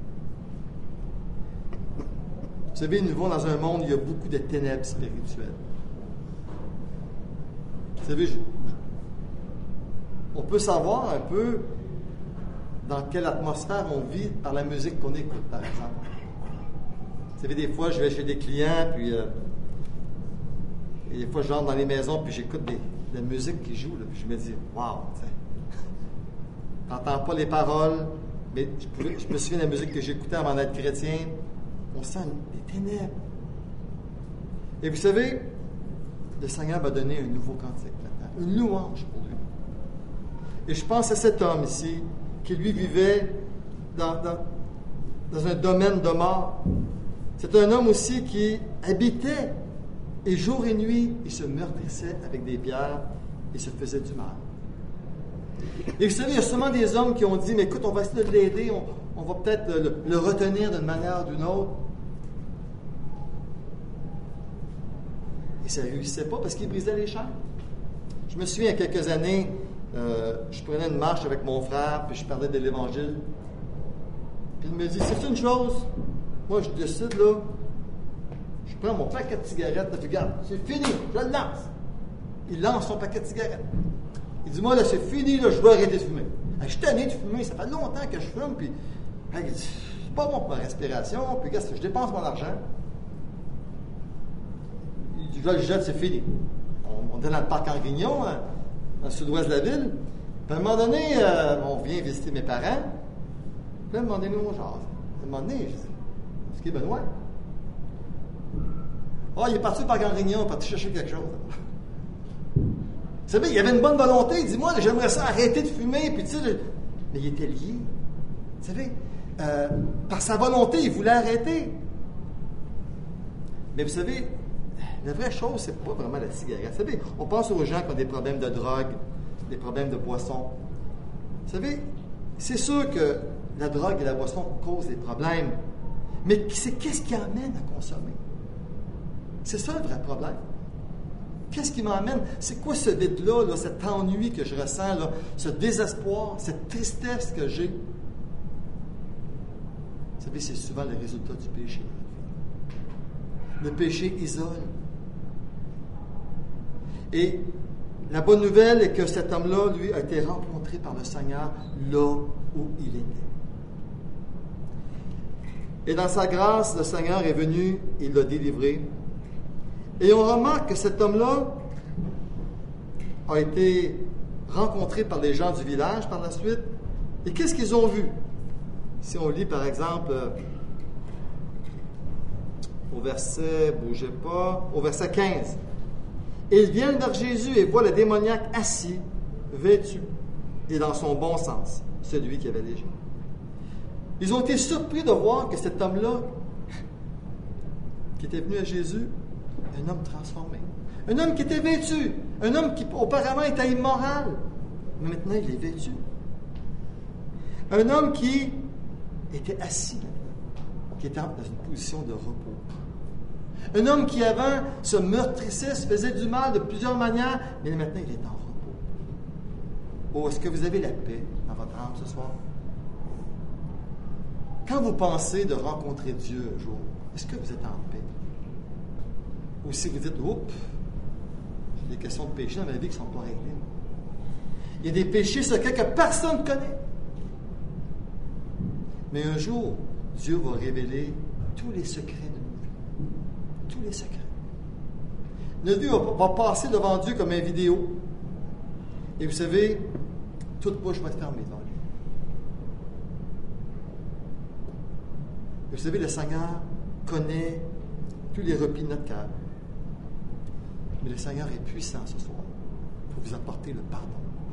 Vous savez, nous vivons dans un monde où il y a beaucoup de ténèbres spirituelles. Vous savez, on peut savoir un peu dans quelle atmosphère on vit par la musique qu'on écoute, par exemple. Vous savez, des fois, je vais chez des clients, puis Et des fois, je rentre dans les maisons, puis j'écoute de la musique qui joue, là, puis je me dis, waouh, tu sais. T'entends pas les paroles, mais je me souviens de la musique que j'écoutais avant d'être chrétien. On sent des ténèbres. Et vous savez, le Seigneur m'a donné un nouveau cantique maintenant, une louange pour lui. Et je pense à cet homme ici, qui lui vivait dans un domaine de mort. C'est un homme aussi qui habitait, et jour et nuit, il se meurtrissait avec des pierres et se faisait du mal. Et vous savez, il y a sûrement des hommes qui ont dit, mais écoute, on va essayer de l'aider, on va peut-être le retenir d'une manière ou d'une autre. Et ça ne réussissait pas parce qu'il brisait les chaînes. Je me souviens, il y a quelques années, je prenais une marche avec mon frère, puis je parlais de l'Évangile. Puis il me dit, c'est une chose, moi je décide, là, je prends mon paquet de cigarettes, puis regarde, c'est fini, je le lance. Il lance son paquet de cigarettes. Il dit, moi, là, c'est fini, là, je dois arrêter de fumer. Je suis tanné de fumer, ça fait longtemps que je fume, puis c'est pas bon pour ma respiration, puis regarde, je dépense mon argent. Il dit, je le jette, c'est fini. On est dans le parc Angrignon, dans le sud-ouest de la ville. Puis à un moment donné, on vient visiter mes parents. Puis à un moment donné, on jase. À un moment donné, je dis, est-ce qu'il est Benoît? Ah, il est parti par Angrignon, il est parti chercher quelque chose. Vous savez, il avait une bonne volonté. Il dit, moi, j'aimerais ça arrêter de fumer. Puis, tu sais, mais il était lié. Vous savez, par sa volonté, il voulait arrêter. Mais vous savez, la vraie chose, c'est pas vraiment la cigarette. Vous savez, on pense aux gens qui ont des problèmes de drogue, des problèmes de boisson. Vous savez, c'est sûr que la drogue et la boisson causent des problèmes. Mais c'est qu'est-ce qui amène à consommer? C'est ça le vrai problème. Qu'est-ce qui m'emmène? C'est quoi ce vide-là, là, cet ennui que je ressens, là, ce désespoir, cette tristesse que j'ai? Vous savez, c'est souvent le résultat du péché. Le péché isole. Et la bonne nouvelle est que cet homme-là, lui, a été rencontré par le Seigneur là où il était. Et dans sa grâce, le Seigneur est venu, il l'a délivré. Et on remarque que cet homme-là a été rencontré par les gens du village par la suite. Et qu'est-ce qu'ils ont vu? Si on lit par exemple au verset, bougez pas, au verset 15. Et ils viennent vers Jésus et voient le démoniaque assis, vêtu, et dans son bon sens, celui qui avait légion. Ils ont été surpris de voir que cet homme-là, qui était venu à Jésus, un homme transformé. Un homme qui était vêtu. Un homme qui auparavant était immoral. Mais maintenant, il est vêtu. Un homme qui était assis, qui était dans une position de repos. Un homme qui avant se meurtrissait, se faisait du mal de plusieurs manières, mais maintenant, il est en repos. Oh, est-ce que vous avez la paix dans votre âme ce soir? Quand vous pensez de rencontrer Dieu un jour, est-ce que vous êtes en paix? Ou si vous dites, oups, j'ai des questions de péché dans ma vie qui ne sont pas réglées. Il y a des péchés secrets que personne ne connaît. Mais un jour, Dieu va révéler tous les secrets de nos vies. Tous les secrets. Notre vie va passer devant Dieu comme une vidéo. Et vous savez, toute bouche va être fermée devant lui. Et vous savez, le Seigneur connaît tous les replis de notre cœur. Mais le Seigneur est puissant ce soir pour vous apporter le pardon.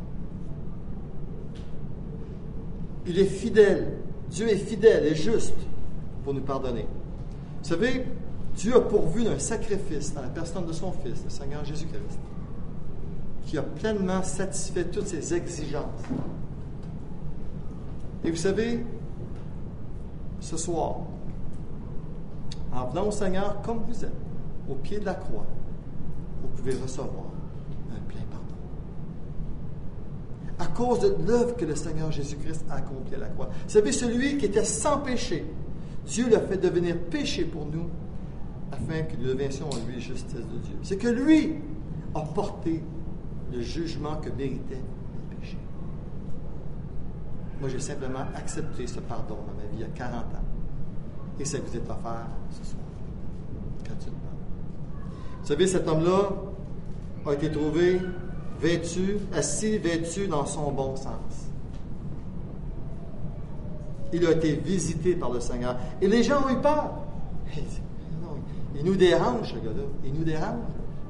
Il est fidèle. Dieu est fidèle et juste pour nous pardonner. Vous savez, Dieu a pourvu d'un sacrifice dans la personne de son Fils, le Seigneur Jésus-Christ, qui a pleinement satisfait toutes ses exigences. Et vous savez, ce soir, en venant au Seigneur comme vous êtes, au pied de la croix, vous pouvez recevoir un plein pardon. À cause de l'œuvre que le Seigneur Jésus-Christ a accomplie à la croix. Vous savez, celui qui était sans péché, Dieu l'a fait devenir péché pour nous, afin que nous devions en lui justice de Dieu. C'est que lui a porté le jugement que méritait le péché. Moi, j'ai simplement accepté ce pardon dans ma vie il y a 40 ans. Et ça vous est offert ce soir, gratuitement. Vous savez, cet homme-là, a été trouvé vêtu, assis, vêtu dans son bon sens. Il a été visité par le Seigneur. Et les gens ont eu peur. Il nous dérange, ce gars-là. Il nous dérange.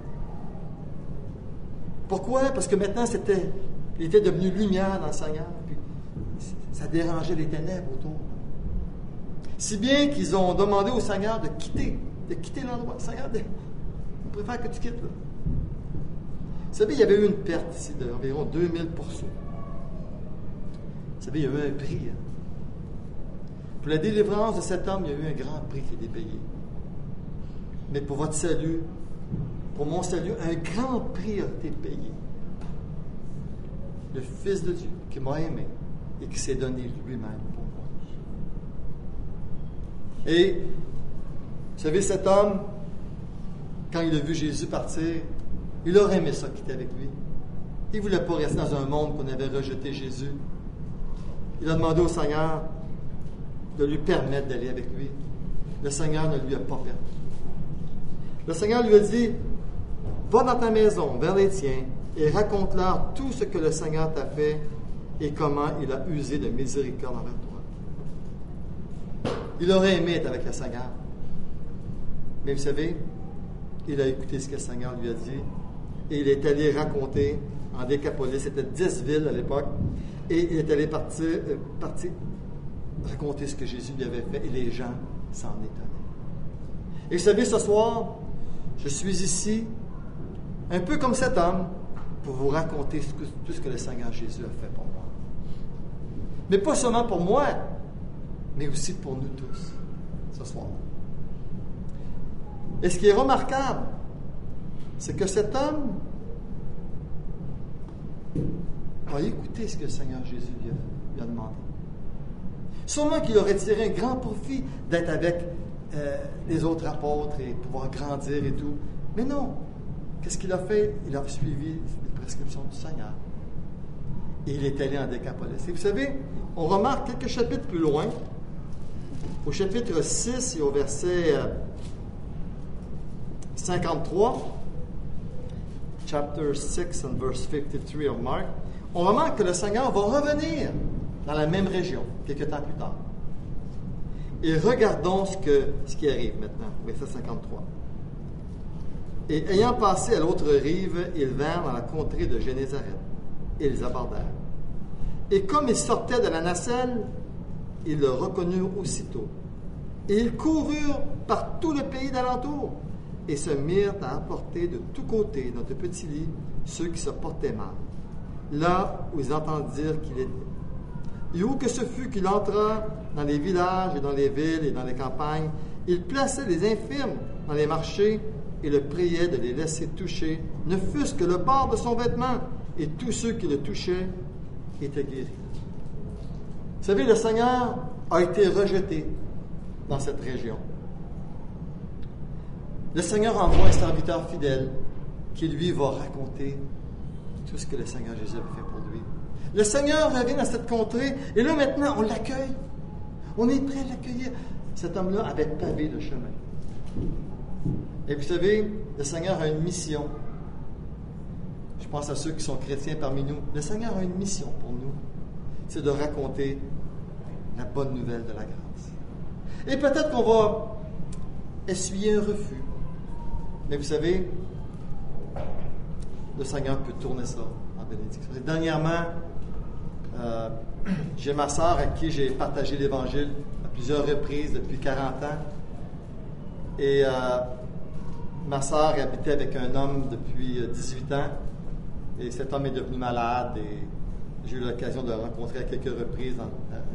Pourquoi? Parce que maintenant, il était devenu lumière dans le Seigneur. Puis ça dérangeait les ténèbres autour. Si bien qu'ils ont demandé au Seigneur de quitter l'endroit. Seigneur, on préfère que tu quittes là. Vous savez, il y avait eu une perte ici d'environ 2000 pourceaux. Vous savez, il y a eu un prix. Pour la délivrance de cet homme, il y a eu un grand prix qui a été payé. Mais pour votre salut, pour mon salut, un grand prix a été payé. Le Fils de Dieu qui m'a aimé et qui s'est donné lui-même pour moi. Et, vous savez, cet homme, quand il a vu Jésus partir, il aurait aimé ça quitter avec lui. Il ne voulait pas rester dans un monde qu'on avait rejeté Jésus. Il a demandé au Seigneur de lui permettre d'aller avec lui. Le Seigneur ne lui a pas permis. Le Seigneur lui a dit, va dans ta maison, vers les tiens, et raconte-leur tout ce que le Seigneur t'a fait et comment il a usé de miséricorde envers toi. Il aurait aimé être avec le Seigneur. Mais vous savez, il a écouté ce que le Seigneur lui a dit et il est allé raconter en Décapolis, c'était 10 villes à l'époque, et il est allé partir raconter ce que Jésus lui avait fait et les gens s'en étonnaient. Et vous savez, ce soir, je suis ici, un peu comme cet homme, pour vous raconter tout ce que le Seigneur Jésus a fait pour moi. Mais pas seulement pour moi, mais aussi pour nous tous, ce soir. Et ce qui est remarquable, c'est que cet homme a écouté ce que le Seigneur Jésus lui a demandé. Sûrement qu'il aurait tiré un grand profit d'être avec les autres apôtres et pouvoir grandir et tout. Mais non. Qu'est-ce qu'il a fait? Il a suivi les prescriptions du Seigneur. Et il est allé en Décapolis. Et vous savez, on remarque quelques chapitres plus loin, au chapitre 6 et au verset 53, chapter 6 and verse 53 of Mark, on remarque que le Seigneur va revenir dans la même région, quelques temps plus tard. Et regardons ce qui arrive maintenant, verset 53. Et ayant passé à l'autre rive, ils vinrent dans la contrée de Génézareth. Et ils abordèrent. Et comme ils sortaient de la nacelle, ils le reconnurent aussitôt. Et ils coururent par tout le pays d'alentour et se mirent à apporter de tous côtés dans de petits lits ceux qui se portaient mal, là où ils entendirent qu'il était. Et où que ce fût qu'il entra dans les villages et dans les villes et dans les campagnes, il plaçait les infirmes dans les marchés et le priait de les laisser toucher, ne fût-ce que le bord de son vêtement, et tous ceux qui le touchaient étaient guéris. Vous savez, le Seigneur a été rejeté dans cette région. Le Seigneur envoie un serviteur fidèle qui, lui, va raconter tout ce que le Seigneur Jésus a fait pour lui. Le Seigneur revient dans cette contrée, et là, maintenant, on l'accueille. On est prêt à l'accueillir. Cet homme-là avait pavé le chemin. Et vous savez, le Seigneur a une mission. Je pense à ceux qui sont chrétiens parmi nous. Le Seigneur a une mission pour nous. C'est de raconter la bonne nouvelle de la grâce. Et peut-être qu'on va essuyer un refus. Mais vous savez, le Seigneur peut tourner ça en bénédiction. Et dernièrement, j'ai ma sœur à qui j'ai partagé l'Évangile à plusieurs reprises depuis 40 ans. Et ma sœur habitait avec un homme depuis 18 ans. Et cet homme est devenu malade. Et j'ai eu l'occasion de le rencontrer à quelques reprises là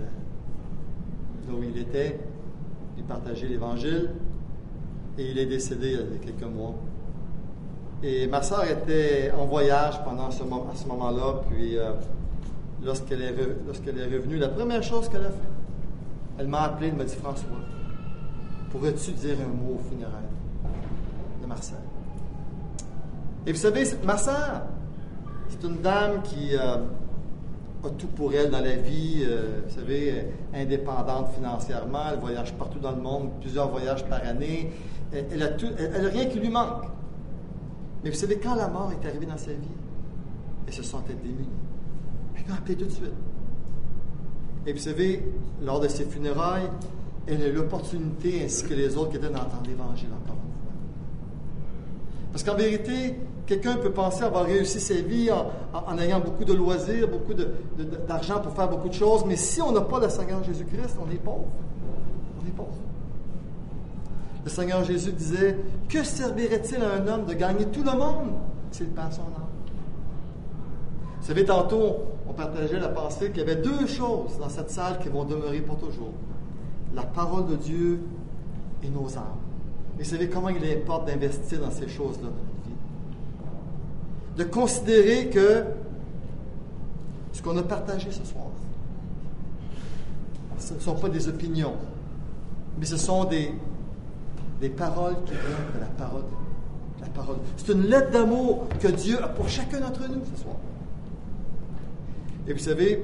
où il était, lui partager l'Évangile. Et il est décédé il y a quelques mois. Et ma sœur était en voyage pendant à ce moment-là. Puis lorsqu'elle est revenue, la première chose qu'elle a fait, elle m'a appelé, elle m'a dit, François, pourrais-tu dire un mot au funéraire de Marcel? Et vous savez, ma sœur, c'est une dame qui a tout pour elle dans la vie, vous savez, indépendante financièrement, elle voyage partout dans le monde, plusieurs voyages par année, elle a rien qui lui manque. Mais vous savez, quand la mort est arrivée dans sa vie, elle se sentait démunie. Elle m'a appelé tout de suite. Et vous savez, lors de ses funérailles, elle a eu l'opportunité, ainsi que les autres qui étaient, d'entendre l'Évangile encore une fois. Parce qu'en vérité, quelqu'un peut penser avoir réussi sa vie en ayant beaucoup de loisirs, beaucoup d'argent pour faire beaucoup de choses, mais si on n'a pas le Seigneur Jésus-Christ, on est pauvre. On est pauvre. Le Seigneur Jésus disait, « Que servirait-il à un homme de gagner tout le monde s'il perd son âme? » Vous savez, tantôt, on partageait la pensée qu'il y avait deux choses dans cette salle qui vont demeurer pour toujours. La parole de Dieu et nos âmes. Et vous savez comment il importe d'investir dans ces choses-là dans notre vie? De considérer que ce qu'on a partagé ce soir, ce ne sont pas des opinions, mais ce sont des paroles qui viennent de la parole. La parole. C'est une lettre d'amour que Dieu a pour chacun d'entre nous ce soir. Et vous savez,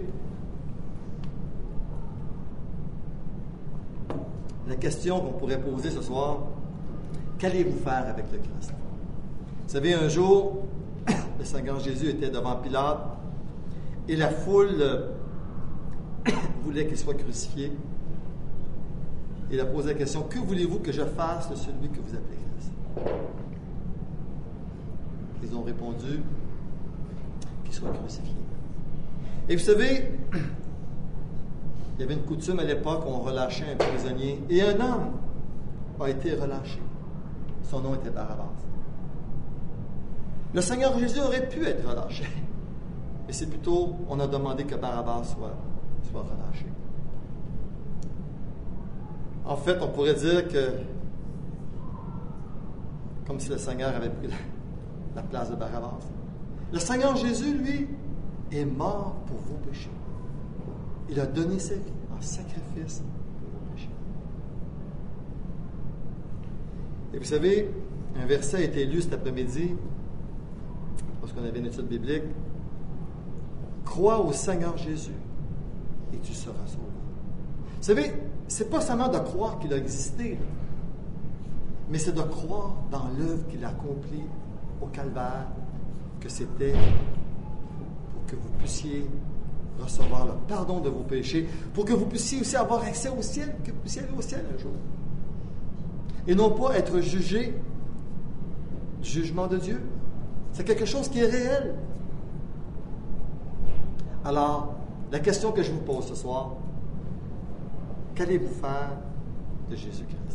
la question qu'on pourrait poser ce soir, qu'allez-vous faire avec le Christ? Vous savez, un jour, le Seigneur Jésus était devant Pilate et la foule voulait qu'il soit crucifié. Il a posé la question, que voulez-vous que je fasse de celui que vous appelez Christ? Ils ont répondu, qu'il soit crucifié. Et vous savez, il y avait une coutume à l'époque où on relâchait un prisonnier. Et un homme a été relâché. Son nom était Barabbas. Le Seigneur Jésus aurait pu être relâché. Mais c'est plutôt, on a demandé que Barabbas soit relâché. En fait, on pourrait dire que, comme si le Seigneur avait pris la place de Barabbas. Le Seigneur Jésus, lui, est mort pour vos péchés. Il a donné sa vie en sacrifice pour vos péchés. Et vous savez, un verset a été lu cet après-midi, lorsqu'on avait une étude biblique. Crois au Seigneur Jésus et tu seras sauvé. Vous savez, c'est pas seulement de croire qu'il a existé, mais c'est de croire dans l'œuvre qu'il a accomplie au Calvaire, que c'était pour que vous puissiez recevoir le pardon de vos péchés, pour que vous puissiez aussi avoir accès au ciel, que vous puissiez aller au ciel un jour. Et non pas être jugé du jugement de Dieu. C'est quelque chose qui est réel. Alors, la question que je vous pose ce soir, qu'allez-vous faire de Jésus-Christ?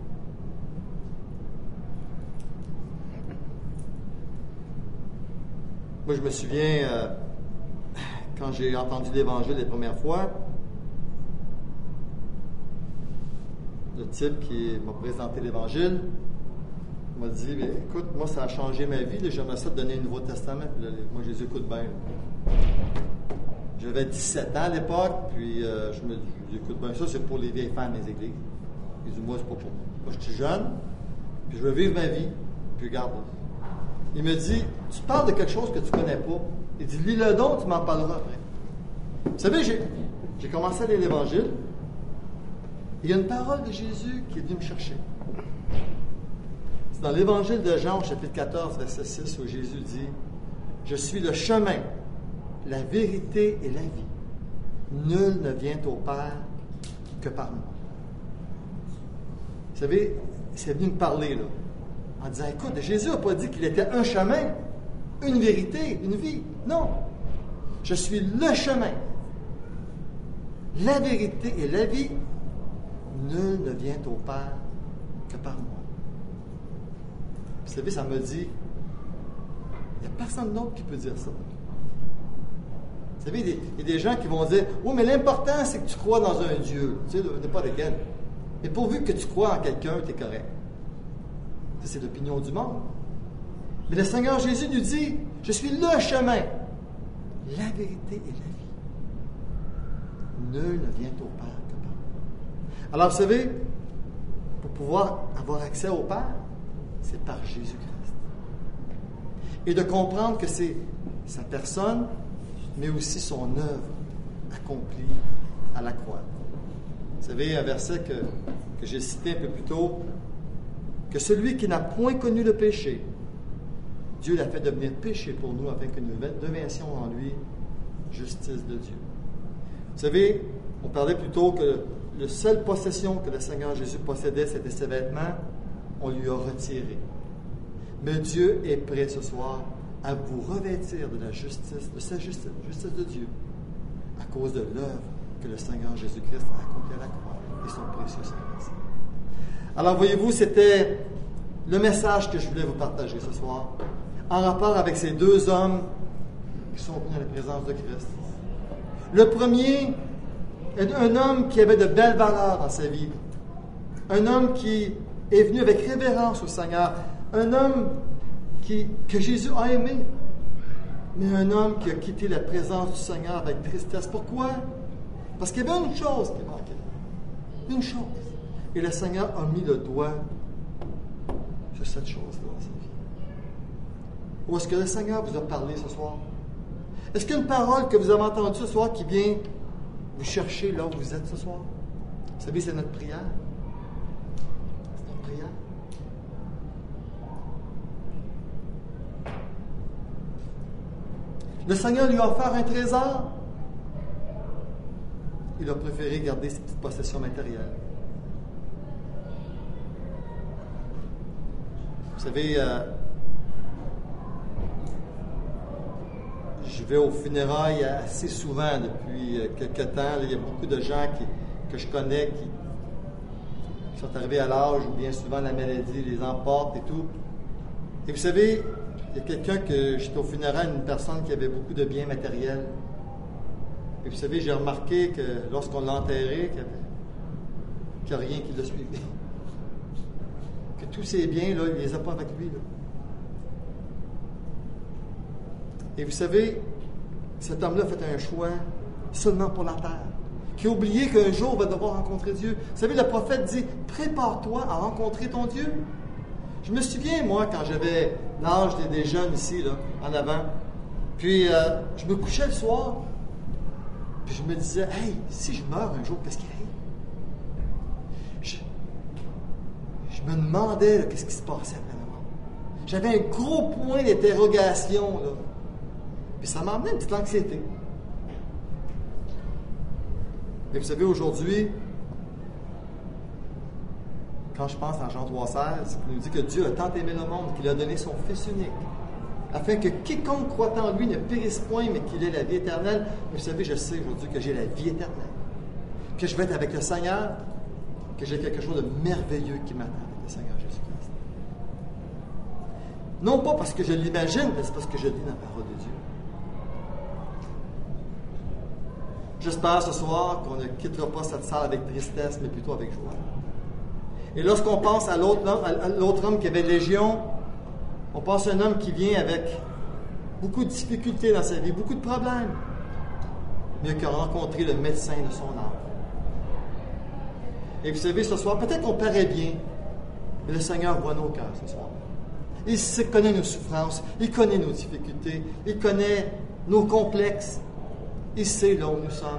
Moi, je me souviens, quand j'ai entendu l'Évangile les premières fois, le type qui m'a présenté l'Évangile m'a dit, écoute, moi, ça a changé ma vie, j'aimerais ça te donner un Nouveau Testament. Puis là, moi, Jésus, écoute bien. J'avais 17 ans à l'époque, puis je me dis, écoute bien, ça, c'est pour les vieilles femmes des églises. Il dit, moi, c'est pas pour moi. Moi, je suis jeune, puis je veux vivre ma vie, puis regarde. Il me dit, tu parles de quelque chose que tu ne connais pas. Il dit, lis-le donc, tu m'en parleras après. Vous savez, j'ai commencé à lire l'Évangile. Il y a une parole de Jésus qui est venue me chercher. C'est dans l'Évangile de Jean, chapitre 14, verset 6, où Jésus dit, « Je suis le chemin, la vérité et la vie. Nul ne vient au Père que par moi. » Vous savez, c'est venu me parler, là, en disant, écoute, Jésus n'a pas dit qu'il était un chemin, une vérité, une vie. Non. Je suis le chemin, la vérité et la vie. Nul ne vient au Père que par moi. Vous savez, ça me dit, il n'y a personne d'autre qui peut dire ça. Vous savez, il y a des gens qui vont dire, oui, mais l'important, c'est que tu crois dans un Dieu. Tu sais, n'importe lequel. Mais pourvu que tu crois en quelqu'un, tu es correct. Ça, c'est l'opinion du monde. Mais le Seigneur Jésus nous dit, je suis le chemin, la vérité et la vie. Nul ne vient au Père que par moi. Alors, vous savez, pour pouvoir avoir accès au Père, c'est par Jésus-Christ. Et de comprendre que c'est sa personne, mais aussi son œuvre accomplie à la croix. Vous savez, un verset que j'ai cité un peu plus tôt, que celui qui n'a point connu le péché, Dieu l'a fait devenir péché pour nous afin que nous devinssions en lui justice de Dieu. Vous savez, on parlait plutôt que la seule possession que le Seigneur Jésus possédait, c'était ses vêtements. On lui a retiré. Mais Dieu est prêt ce soir à vous revêtir de la justice, de sa justice de Dieu, à cause de l'œuvre que le Seigneur Jésus-Christ a accomplie à la croix et son précieux sacrifice. Alors voyez-vous, c'était le message que je voulais vous partager ce soir, en rapport avec ces deux hommes qui sont venus à la présence de Christ. Le premier est un homme qui avait de belles valeurs dans sa vie, un homme qui est venu avec révérence au Seigneur, un homme que Jésus a aimé, mais un homme qui a quitté la présence du Seigneur avec tristesse. Pourquoi? Parce qu'il y avait une chose qui manquait. Une chose. Et le Seigneur a mis le doigt sur cette chose-là dans sa vie. Ou est-ce que le Seigneur vous a parlé ce soir? Est-ce qu'il y a une parole que vous avez entendue ce soir qui vient vous chercher là où vous êtes ce soir? Vous savez, c'est notre prière. C'est notre prière. Le Seigneur lui a offert un trésor. Il a préféré garder ses petites possessions matérielles. Vous savez, je vais aux funérailles assez souvent depuis quelque temps. Là, il y a beaucoup de gens que je connais qui sont arrivés à l'âge où bien souvent la maladie les emporte et tout. Et vous savez, il y a quelqu'un que j'étais au funérailles, une personne qui avait beaucoup de biens matériels. Et vous savez, j'ai remarqué que lorsqu'on l'a enterré, qu'il n'y a rien qui l'a suivi. Que tous ces biens, là, il ne les a pas avec lui. Là. Et vous savez, cet homme-là fait un choix seulement pour la terre, qui a oublié qu'un jour il va devoir rencontrer Dieu. Vous savez, le prophète dit, prépare-toi à rencontrer ton Dieu. Je me souviens, moi, quand j'avais l'âge des jeunes ici, là, en avant, puis je me couchais le soir, puis je me disais, hey, si je meurs un jour, qu'est-ce qui arrive? Je me demandais là, qu'est-ce qui se passait après la mort. J'avais un gros point d'interrogation, là. Puis ça m'emmenait une petite anxiété. Mais vous savez, aujourd'hui, quand je pense en Jean 3,16, il nous dit que Dieu a tant aimé le monde qu'il a donné son Fils unique, afin que quiconque croit en lui ne périsse point, mais qu'il ait la vie éternelle. Mais vous savez, je sais aujourd'hui que j'ai la vie éternelle, que je vais être avec le Seigneur, que j'ai quelque chose de merveilleux qui m'attend avec le Seigneur Jésus-Christ. Non pas parce que je l'imagine, mais c'est parce que je lis dans la parole de Dieu. J'espère ce soir qu'on ne quittera pas cette salle avec tristesse, mais plutôt avec joie. Et lorsqu'on pense à l'autre homme qui avait Légion, on pense à un homme qui vient avec beaucoup de difficultés dans sa vie, beaucoup de problèmes, mais qui a rencontré le médecin de son âme. Et vous savez, ce soir, peut-être qu'on paraît bien, mais le Seigneur voit nos cœurs ce soir. Il connaît nos souffrances, il connaît nos difficultés, il connaît nos complexes, il sait là où nous sommes.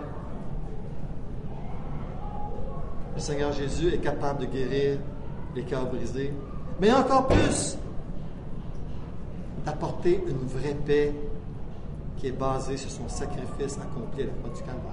Le Seigneur Jésus est capable de guérir les cœurs brisés, mais encore plus, d'apporter une vraie paix qui est basée sur son sacrifice accompli à la croix du Calvaire.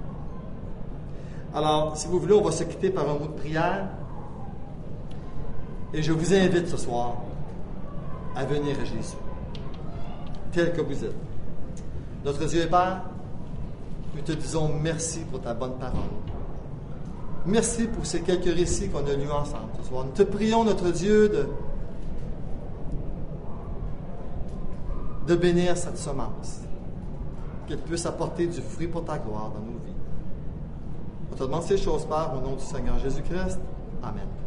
Alors, si vous voulez, on va se quitter par un mot de prière. Et je vous invite ce soir à venir à Jésus, tel que vous êtes. Notre Dieu et Père, nous te disons merci pour ta bonne parole. Merci pour ces quelques récits qu'on a lus ensemble ce soir. Nous te prions, notre Dieu, de bénir cette semence, qu'elle puisse apporter du fruit pour ta gloire dans nos vies. On te demande ces choses, Père, au nom du Seigneur Jésus-Christ. Amen.